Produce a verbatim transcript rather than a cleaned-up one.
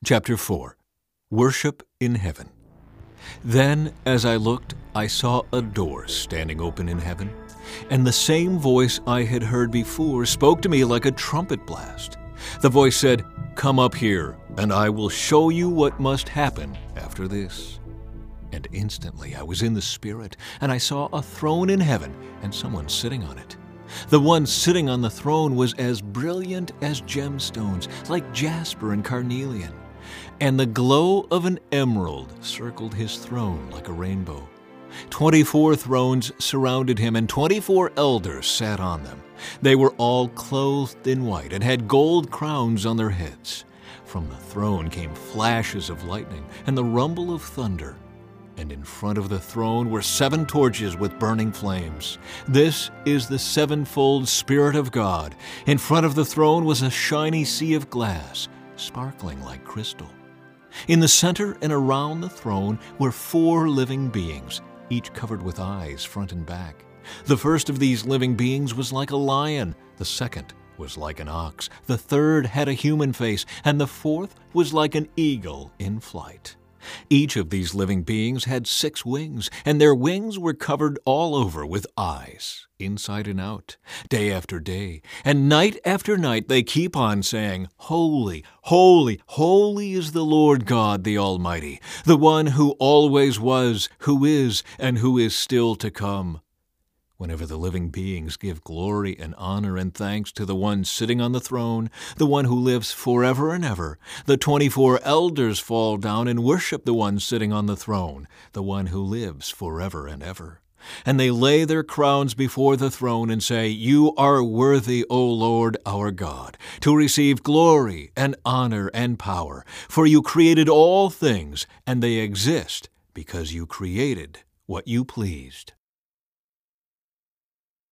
Chapter four. Worship in Heaven. Then, as I looked, I saw a door standing open in heaven, and the same voice I had heard before spoke to me like a trumpet blast. The voice said, "Come up here, and I will show you what must happen after this." And instantly I was in the Spirit, and I saw a throne in heaven, and someone sitting on it. The one sitting on the throne was as brilliant as gemstones, like jasper and carnelian. And the glow of an emerald circled his throne like a rainbow. Twenty-four thrones surrounded him, and twenty-four elders sat on them. They were all clothed in white and had gold crowns on their heads. From the throne came flashes of lightning and the rumble of thunder. And in front of the throne were seven torches with burning flames. This is the sevenfold Spirit of God. In front of the throne was a shiny sea of glass, sparkling like crystal. In the center and around the throne were four living beings, each covered with eyes front and back. The first of these living beings was like a lion, the second was like an ox, the third had a human face, and the fourth was like an eagle in flight. Each of these living beings had six wings, and their wings were covered all over with eyes, inside and out. Day after day, and night after night, they keep on saying, "Holy, holy, holy is the Lord God the Almighty, the one who always was, who is, and who is still to come." Whenever the living beings give glory and honor and thanks to the one sitting on the throne, the one who lives forever and ever, the twenty-four elders fall down and worship the one sitting on the throne, the one who lives forever and ever. And they lay their crowns before the throne and say, "You are worthy, O Lord our God, to receive glory and honor and power, for you created all things, and they exist because you created what you pleased."